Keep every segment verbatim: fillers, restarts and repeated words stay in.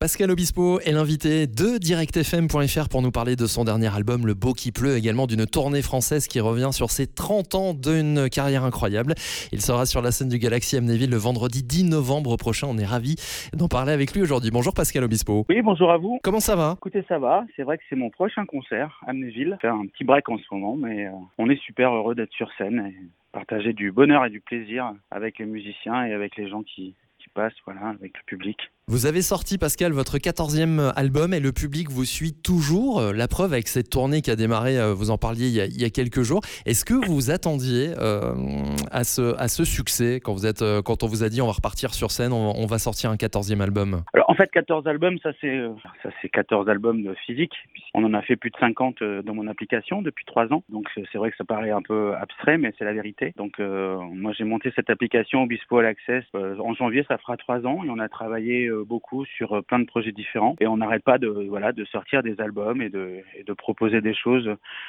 Pascal Obispo est l'invité de direct f m point f r pour nous parler de son dernier album Le Beau qui pleut, également d'une tournée française qui revient sur ses trente ans d'une carrière incroyable. Il sera sur la scène du Galaxy Amnéville le vendredi dix novembre prochain. On est ravis d'en parler avec lui aujourd'hui. Bonjour Pascal Obispo. Oui, bonjour à vous. Comment ça va ? Écoutez, ça va. C'est vrai que c'est mon prochain concert, Amnéville. Faire un petit break en ce moment, mais euh, on est super heureux d'être sur scène et partager du bonheur et du plaisir avec les musiciens et avec les gens qui, qui passent, voilà, avec le public. Vous avez sorti, Pascal, votre quatorzième album et le public vous suit toujours. La preuve avec cette tournée qui a démarré, vous en parliez il y a, il y a quelques jours. Est-ce que vous vous attendiez euh, à, ce, à ce succès quand, vous êtes, quand on vous a dit on va repartir sur scène, on, on va sortir un quatorzième album ? Alors en fait, quatorze albums, ça c'est, ça c'est quatorze albums physiques. On en a fait plus de cinquante dans mon application depuis trois ans. Donc c'est vrai que ça paraît un peu abstrait, mais c'est la vérité. Donc euh, moi j'ai monté cette application Obispo All Access euh, en janvier, ça fera trois ans. Et on a travaillé euh, beaucoup sur plein de projets différents et on n'arrête pas de voilà de sortir des albums et de et de proposer des choses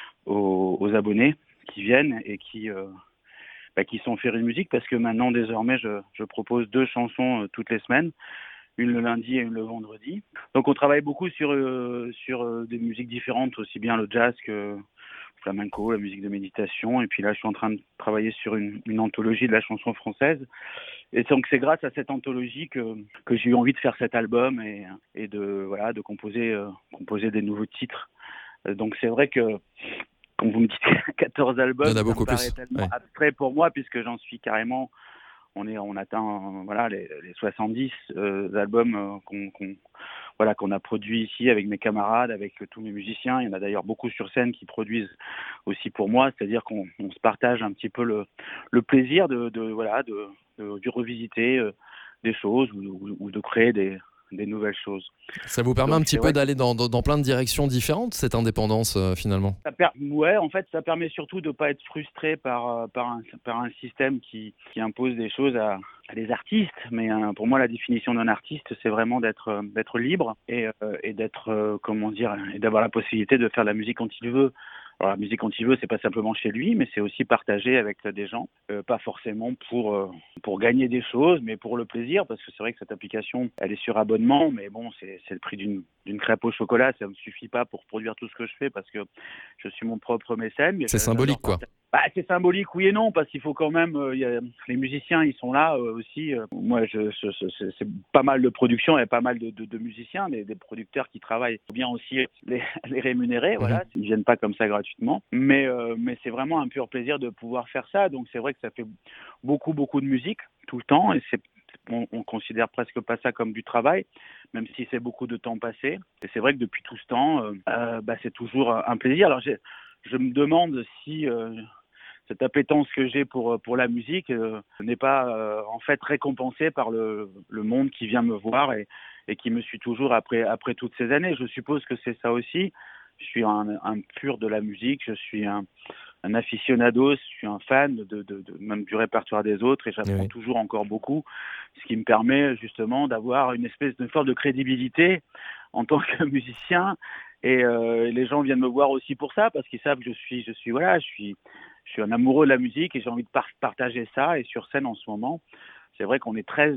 aux, aux abonnés qui viennent et qui euh, bah, qui sont férus de musique, parce que maintenant désormais je, je propose deux chansons euh, toutes les semaines, une le lundi et une le vendredi. Donc on travaille beaucoup sur euh, sur euh, des musiques différentes, aussi bien le jazz que flamenco, la musique de méditation, et puis là je suis en train de travailler sur une, une anthologie de la chanson française. Et donc c'est grâce à cette anthologie que, que j'ai eu envie de faire cet album et, et de voilà de composer euh, composer des nouveaux titres. Donc c'est vrai que quand vous me dites quatorze albums, il y en a ça beaucoup me paraît plus. tellement Ouais. abstrait pour moi, puisque j'en suis carrément, on est on atteint voilà les, les soixante-dix euh, albums euh, qu'on, qu'on voilà qu'on a produits ici avec mes camarades, avec tous mes musiciens. Il y en a d'ailleurs beaucoup sur scène qui produisent aussi pour moi, c'est-à-dire qu'on on se partage un petit peu le le plaisir de, de voilà de, de, de revisiter euh, des choses ou, ou, ou de créer des des nouvelles choses. Ça vous permet Donc, un petit peu d'aller dans, dans, dans plein de directions différentes, cette indépendance euh, finalement. Ça per... Ouais, en fait, ça permet surtout de ne pas être frustré par, par, un, par un système qui, qui impose des choses à, à des artistes. Mais euh, pour moi, la définition d'un artiste, c'est vraiment d'être, d'être libre et, euh, et d'être, euh, comment dire, et d'avoir la possibilité de faire la musique quand il veut. Alors, la musique quand il veut, c'est pas simplement chez lui, mais c'est aussi partagé avec des gens, euh, pas forcément pour euh, pour gagner des choses, mais pour le plaisir, parce que c'est vrai que cette application, elle est sur abonnement, mais bon, c'est c'est le prix d'une d'une crêpe au chocolat, ça me suffit pas pour produire tout ce que je fais, parce que je suis mon propre mécène. Mais c'est symbolique, quoi. Bah, c'est symbolique, oui et non, parce qu'il faut quand même, euh, y a, les musiciens, ils sont là euh, aussi. Euh, moi, je, je, je, c'est pas mal de production et pas mal de, de, de musiciens, des, des producteurs qui travaillent. Il faut bien aussi les, les rémunérer, voilà. Mm-hmm. Ils viennent pas comme ça gratuitement. Mais, euh, mais c'est vraiment un pur plaisir de pouvoir faire ça. Donc c'est vrai que ça fait beaucoup, beaucoup de musique tout le temps, et c'est on, on considère presque pas ça comme du travail, même si c'est beaucoup de temps passé. Et c'est vrai que depuis tout ce temps, euh, euh, bah, c'est toujours un plaisir. Alors j'ai, je me demande si euh, cette appétence que j'ai pour pour la musique euh, n'est pas euh, en fait récompensée par le le monde qui vient me voir et et qui me suit toujours après après toutes ces années. Je suppose que c'est ça aussi. Je suis un, un pur de la musique. Je suis un un aficionado. Je suis un fan de, de, de même du répertoire des autres, et j'apprends oui. toujours encore beaucoup, ce qui me permet justement d'avoir une espèce de forme de crédibilité en tant que musicien. Et euh, les gens viennent me voir aussi pour ça, parce qu'ils savent que je suis, je suis, voilà, je suis, je suis un amoureux de la musique et j'ai envie de par- partager ça. Et sur scène en ce moment, c'est vrai qu'on est treize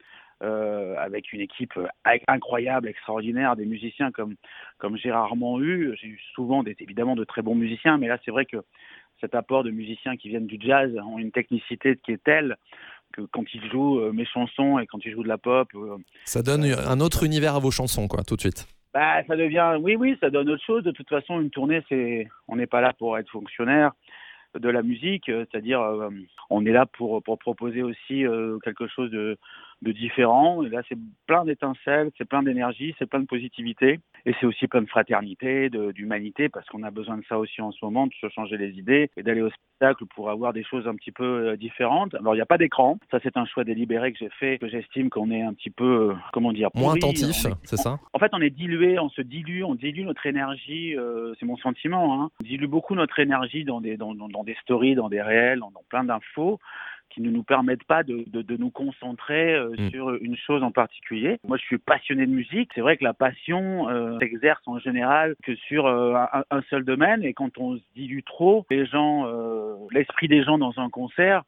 euh, avec une équipe incroyable, extraordinaire, des musiciens comme comme j'ai rarement eu. J'ai eu souvent des, évidemment de très bons musiciens, mais là c'est vrai que cet apport de musiciens qui viennent du jazz ont une technicité qui est telle que quand ils jouent euh, mes chansons et quand ils jouent de la pop, euh, ça donne euh, un autre univers à vos chansons, quoi, tout de suite. Bah, ça devient, oui, oui, ça donne autre chose. De toute façon, une tournée, c'est, on n'est pas là pour être fonctionnaire de la musique, c'est-à-dire, euh, on est là pour pour proposer aussi euh, quelque chose de de différent. Et là, c'est plein d'étincelles, c'est plein d'énergie, c'est plein de positivité, et c'est aussi plein de fraternité, de, d'humanité, parce qu'on a besoin de ça aussi en ce moment, de se changer les idées et d'aller au spectacle pour avoir des choses un petit peu euh, différentes. Alors, il n'y a pas d'écran, ça c'est un choix délibéré que j'ai fait, que j'estime qu'on est un petit peu, euh, comment dire, moins pourri, attentif, est, c'est ça ? En fait, on est dilué, on se dilue, on dilue notre énergie, euh, c'est mon sentiment, hein. On dilue beaucoup notre énergie dans des, dans, dans, dans des stories, dans des réels, dans, dans plein d'infos qui ne nous permettent pas de, de, de nous concentrer euh, mmh. sur une chose en particulier. Moi, je suis passionné de musique. C'est vrai que la passion euh, s'exerce en général que sur euh, un, un seul domaine, et quand on se dilue trop, les gens, euh, l'esprit des gens dans un concert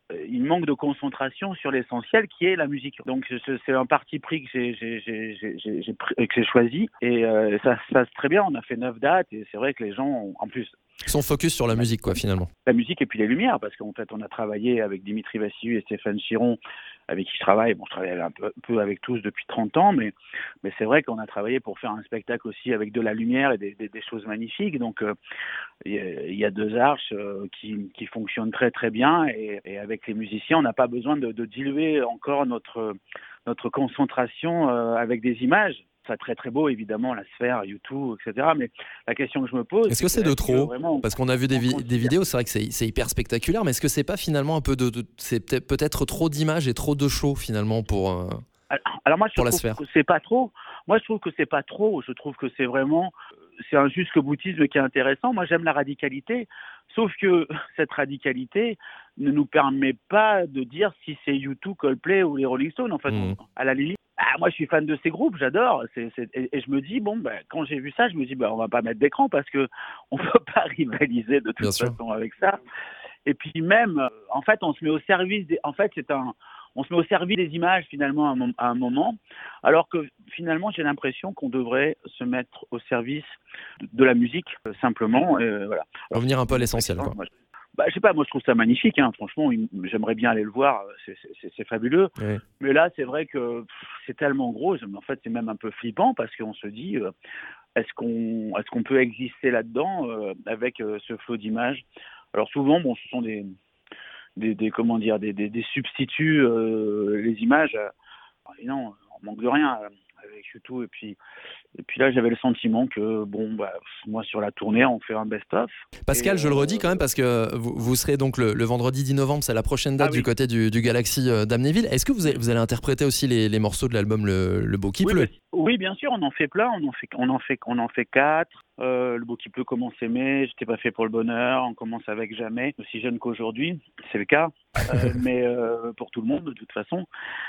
il manque de concentration sur l'essentiel qui est la musique. Donc c'est un parti pris que j'ai, j'ai, j'ai, j'ai, j'ai, que j'ai choisi et euh, ça se passe très bien. On a fait neuf dates et c'est vrai que les gens, ont, en plus... Ils sont focus sur la musique, quoi, finalement. La musique et puis les lumières, parce qu'en fait, on a travaillé avec Dimitri Vassiliou et Stéphane Chiron, avec qui je travaille. Bon, je travaille un peu, un peu avec tous depuis trente ans, mais, mais c'est vrai qu'on a travaillé pour faire un spectacle aussi avec de la lumière et des, des, des choses magnifiques. Donc, euh, il y a deux arches euh, qui, qui fonctionnent très très bien et, et avec les musiciens, on n'a pas besoin de, de diluer encore notre, notre concentration euh, avec des images. C'est très très beau évidemment, la sphère, YouTube, et cetera. Mais la question que je me pose, est-ce que c'est, c'est de trop vraiment, Parce qu'on a vu des, vi- des vidéos, c'est vrai que c'est, c'est hyper spectaculaire, mais est-ce que c'est pas finalement un peu de, de c'est peut-être, peut-être trop d'images et trop de show finalement pour euh, alors, alors moi je pour trouve la sphère. que c'est pas trop. Moi je trouve que c'est pas trop. Je trouve que c'est vraiment c'est un jusque boutisme qui est intéressant. Moi j'aime la radicalité, sauf que cette radicalité ne nous permet pas de dire si c'est U deux, Coldplay ou les Rolling Stones. En fait, mmh. on, à la limite. Ah, moi, je suis fan de ces groupes, j'adore. C'est, c'est, et, et je me dis, bon, ben, quand j'ai vu ça, je me dis, ben, on va pas mettre d'écran parce que on peut pas rivaliser de toute Bien façon sûr. Avec ça. Et puis même, euh, en fait, on se met au service. Des, en fait, c'est un, on se met au service des images finalement à un, à un moment, alors que finalement, j'ai l'impression qu'on devrait se mettre au service de, de la musique euh, simplement. Euh, voilà. Alors, revenir un peu à l'essentiel, quoi. Moi, Bah, je sais pas, moi je trouve ça magnifique, hein. Franchement, j'aimerais bien aller le voir, c'est, c'est, c'est fabuleux. Oui. Mais là, c'est vrai que pff, c'est tellement gros, en fait, c'est même un peu flippant parce qu'on se dit, euh, est-ce qu'on, est-ce qu'on peut exister là-dedans euh, avec euh, ce flot d'images? Alors souvent, bon, ce sont des, des, des comment dire, des, des, des substituts, euh, les images. Euh, non, on manque de rien avec YouTube et puis. Et puis là, j'avais le sentiment que, bon, bah, moi, sur la tournée, on fait un best-of. Pascal, et je euh... le redis quand même, parce que vous, vous serez donc le, le vendredi dix novembre, c'est la prochaine date ah, du oui. côté du, du Galaxy d'Amnéville. Est-ce que vous allez, vous allez interpréter aussi les, les morceaux de l'album Le, le Beau qui oui, pleut? Oui, bien sûr, on en fait plein, on en fait, on en fait, on en fait quatre. Euh, le Beau qui pleut, Comment s'aimer, J'étais pas fait pour le bonheur, On commence avec Jamais, aussi jeune qu'aujourd'hui, c'est le cas, euh, mais euh, pour tout le monde, de toute façon.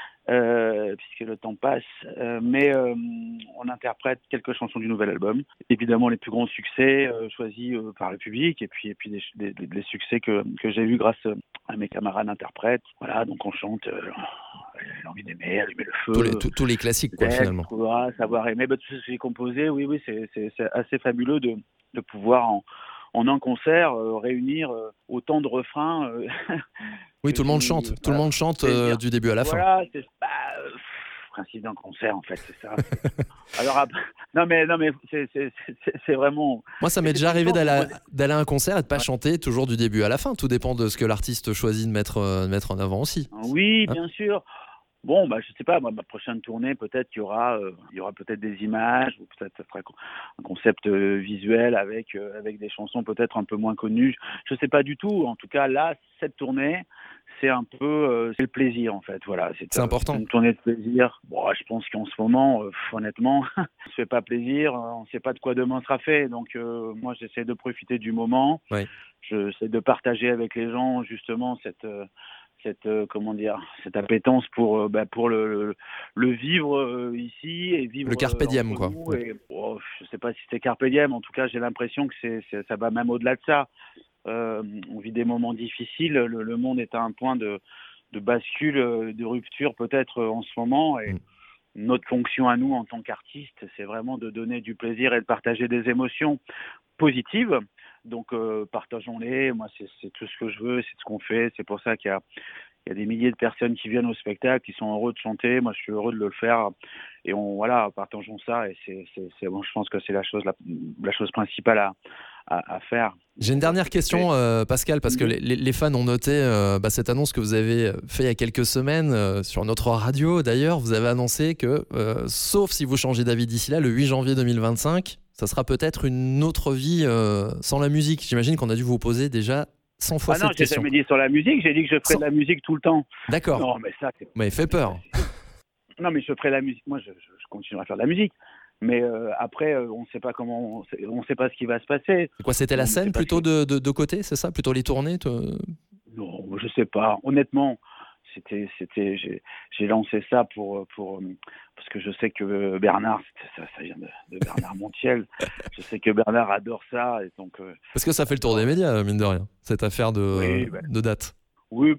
Euh, puisque le temps passe, euh, mais euh, on interprète quelques chansons du nouvel album. Évidemment, les plus grands succès euh, choisis euh, par le public, et puis et puis des, des, des, des succès que que j'ai vus grâce à mes camarades interprètes. Voilà, donc on chante euh, L'envie d'aimer, Allumer le feu, tous les, tous, tous les classiques, quoi, finalement. Trouvera, Savoir aimer, bah, tout ce que j'ai composé. Oui, oui, c'est, c'est, c'est assez fabuleux de de pouvoir en en un concert, euh, réunir euh, autant de refrains. Euh, oui, tout le monde chante, voilà, tout le monde chante euh, du début à la voilà, fin. C'est bah, euh, principe d'un concert, en fait, c'est ça. Alors, après, non mais, non mais c'est, c'est, c'est, c'est vraiment... Moi, ça m'est déjà arrivé d'aller, d'aller à un concert et de pas ouais. chanter toujours du début à la fin. Tout dépend de ce que l'artiste choisit de mettre, euh, de mettre en avant aussi. Oui, hein? Bien sûr. Bon, bah, je sais pas, moi, ma prochaine tournée, peut-être qu'il y aura, euh, il y aura peut-être des images, ou peut-être ça sera un concept euh, visuel avec, euh, avec des chansons peut-être un peu moins connues. Je sais pas du tout. En tout cas, là, cette tournée, c'est un peu, euh, c'est le plaisir, en fait. Voilà. C'est, c'est euh, important. Une tournée de plaisir. Bon, je pense qu'en ce moment, euh, honnêtement, on se fait pas plaisir. On sait pas de quoi demain sera fait. Donc, euh, moi, j'essaie de profiter du moment. Oui. J'essaie de partager avec les gens, justement, cette, euh, cette euh, comment dire cette appétence pour euh, bah, pour le, le le vivre euh, ici et vivre le carpe diem, quoi. Et, oh, je sais pas si c'est carpe diem, en tout cas j'ai l'impression que c'est, c'est ça va même au-delà de ça. Euh, on vit des moments difficiles, le, le monde est à un point de de bascule, de rupture peut-être en ce moment, et mm. notre fonction à nous en tant qu'artistes, c'est vraiment de donner du plaisir et de partager des émotions positives. Donc euh, partageons-les, moi c'est, c'est tout ce que je veux, c'est ce qu'on fait, c'est pour ça qu'il y a, il y a des milliers de personnes qui viennent au spectacle, qui sont heureux de chanter, moi je suis heureux de le faire, et on, voilà, partageons ça, et c'est, c'est, c'est bon, je pense que c'est la chose, la, la chose principale à, à, à faire. J'ai une dernière question, euh, Pascal, parce que les, les fans ont noté euh, bah, cette annonce que vous avez fait il y a quelques semaines euh, sur notre radio. D'ailleurs, vous avez annoncé que, euh, sauf si vous changez d'avis d'ici là, le huit janvier deux mille vingt-cinq, ça sera peut-être une autre vie euh, sans la musique. J'imagine qu'on a dû vous poser déjà cent fois ah cette non, question. Non, j'ai jamais dit sur la musique, j'ai dit que je ferais sans... de la musique tout le temps. D'accord. Non, mais ça, c'est... Mais fait peur. Non, mais je ferai la musique. Moi, je, je, je continuerai à faire de la musique. Mais euh, après, euh, on ne sait pas comment, on ne sait pas ce qui va se passer. C'est quoi, c'était la scène plutôt de, de, de côté, c'est ça? Plutôt les tournées te... Non, je sais pas. Honnêtement, c'était, c'était, j'ai, j'ai lancé ça pour, pour, parce que je sais que Bernard, ça, ça vient de, de Bernard Montiel. Je sais que Bernard adore ça, et donc. Euh, parce que ça fait le tour des médias, mine de rien, cette affaire de, oui, bah, de date. Oui. Bah,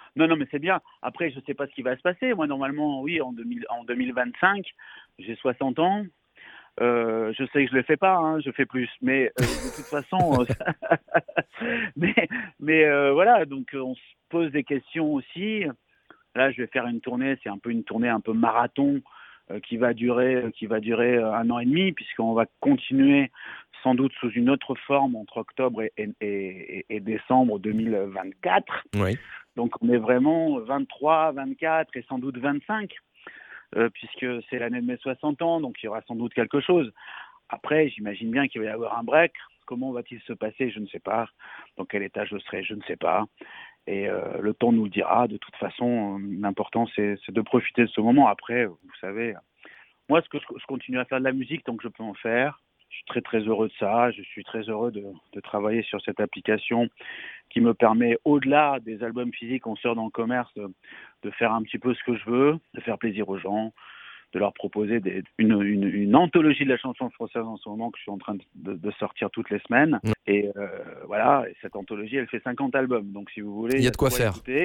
Non, non, mais c'est bien. Après, je ne sais pas ce qui va se passer. Moi, normalement, oui, en, deux mille, en deux mille vingt-cinq, j'ai soixante ans. Euh, je sais que je le fais pas, hein, je fais plus, mais euh, de toute façon, mais, mais euh, voilà, donc on se pose des questions aussi. Là, je vais faire une tournée, c'est un peu une tournée un peu marathon euh, qui va durer, qui va durer euh, un an et demi, puisqu'on va continuer sans doute sous une autre forme entre octobre et, et, et, et décembre deux mille vingt-quatre. Oui. Donc on est vraiment vingt-trois, vingt-quatre et sans doute vingt-cinq. Euh, puisque c'est l'année de mes soixante ans, donc il y aura sans doute quelque chose. Après, j'imagine bien qu'il va y avoir un break. Comment va-t-il se passer? Je ne sais pas. Dans quel état je serai? Je ne sais pas. Et euh, le temps nous le dira. De toute façon, l'important, c'est, c'est de profiter de ce moment. Après, vous savez, moi, ce que je, je continue à faire de la musique tant que je peux en faire. Je suis très, très heureux de ça. Je suis très heureux de, de travailler sur cette application qui me permet, au-delà des albums physiques qu'on sort dans le commerce, de, de faire un petit peu ce que je veux, de faire plaisir aux gens, de leur proposer des, une, une, une anthologie de la chanson française en ce moment que je suis en train de, de sortir toutes les semaines. Mmh. Et euh, voilà, et cette anthologie, elle fait cinquante albums. Donc si vous voulez, il y a de quoi, quoi faire. Il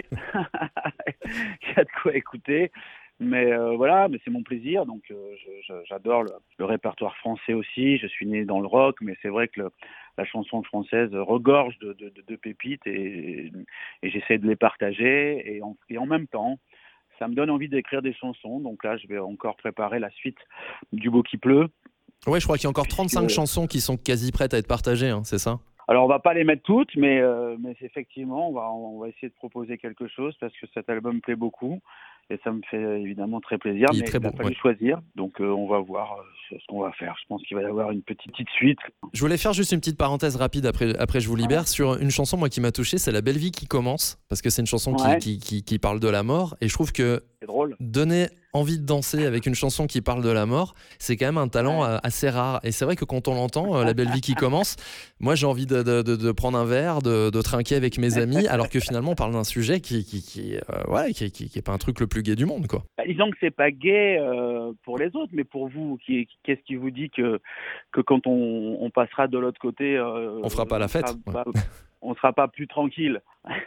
y a de quoi écouter. Mais euh, voilà, mais c'est mon plaisir, donc euh, je, je, j'adore le, le répertoire français aussi. Je suis né dans le rock, mais c'est vrai que le, la chanson française regorge de, de, de, de pépites et, et j'essaie de les partager. Et en, et en même temps, ça me donne envie d'écrire des chansons. Donc là, je vais encore préparer la suite du Beau qui pleut. Ouais, je crois qu'il y a encore trente-cinq Puisque... chansons qui sont quasi prêtes à être partagées, hein, c'est ça? Alors, on va pas les mettre toutes, mais, euh, mais effectivement, on va, on va essayer de proposer quelque chose parce que cet album plaît beaucoup. Et ça me fait évidemment très plaisir, il mais très il a beau, fallu ouais. choisir. Donc euh, on va voir euh, ce qu'on va faire. Je pense qu'il va y avoir une petite, petite suite. Je voulais faire juste une petite parenthèse rapide après, après je vous libère. Ouais. Sur une chanson moi qui m'a touché, c'est La Belle Vie qui commence. Parce que c'est une chanson ouais. qui, qui, qui, qui parle de la mort. Et je trouve que c'est drôle. Donner envie de danser avec une chanson qui parle de la mort, c'est quand même un talent ouais. assez rare. Et c'est vrai que quand on l'entend, euh, La Belle Vie qui commence, moi j'ai envie de, de, de, de prendre un verre, de, de trinquer avec mes amis, alors que finalement on parle d'un sujet qui qui, qui, euh, ouais, qui, qui, qui est pas un truc le plus gai du monde, quoi. Bah, disons que c'est pas gai euh, pour les autres, mais pour vous, qui, qu'est-ce qui vous dit que, que quand on, on passera de l'autre côté, euh, on fera pas la fête, on sera, ouais. pas, on sera pas plus tranquille.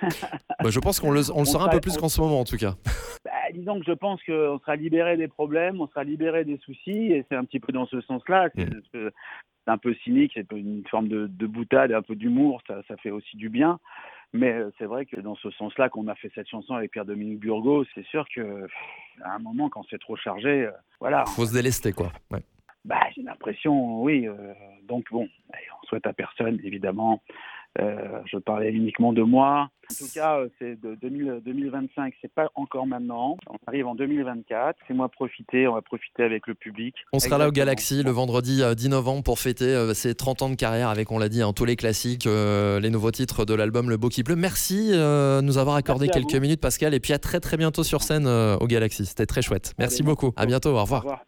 Bah, je pense qu'on le, on le on sera un peu plus on... qu'en ce moment en tout cas. Bah, disons que je pense qu'on sera libéré des problèmes, on sera libéré des soucis, et c'est un petit peu dans ce sens-là. C'est, mmh. c'est un peu cynique, c'est une forme de, de boutade, un peu d'humour, ça, ça fait aussi du bien. Mais c'est vrai que dans ce sens-là qu'on a fait cette chanson avec Pierre-Dominique Burgot, c'est sûr que à un moment, quand c'est trop chargé, euh, voilà. Faut se délester, quoi. Ouais. Bah, j'ai l'impression, oui. Euh, donc bon, on souhaite à personne, évidemment. Euh, je parlais uniquement de moi. En tout cas, c'est de deux mille vingt-cinq, c'est pas encore maintenant. On arrive en deux mille vingt-quatre. Fais-moi profiter, on va profiter avec le public. On sera Exactement. Là au Galaxy le vendredi dix novembre pour fêter ses trente ans de carrière avec, on l'a dit, hein, tous les classiques, euh, les nouveaux titres de l'album Le Beau qui pleut. Merci euh, de nous avoir accordé Merci quelques minutes, Pascal. Et puis à très très bientôt sur scène euh, au Galaxy. C'était très chouette. Merci Allez, beaucoup. À bientôt. Au revoir. Au revoir.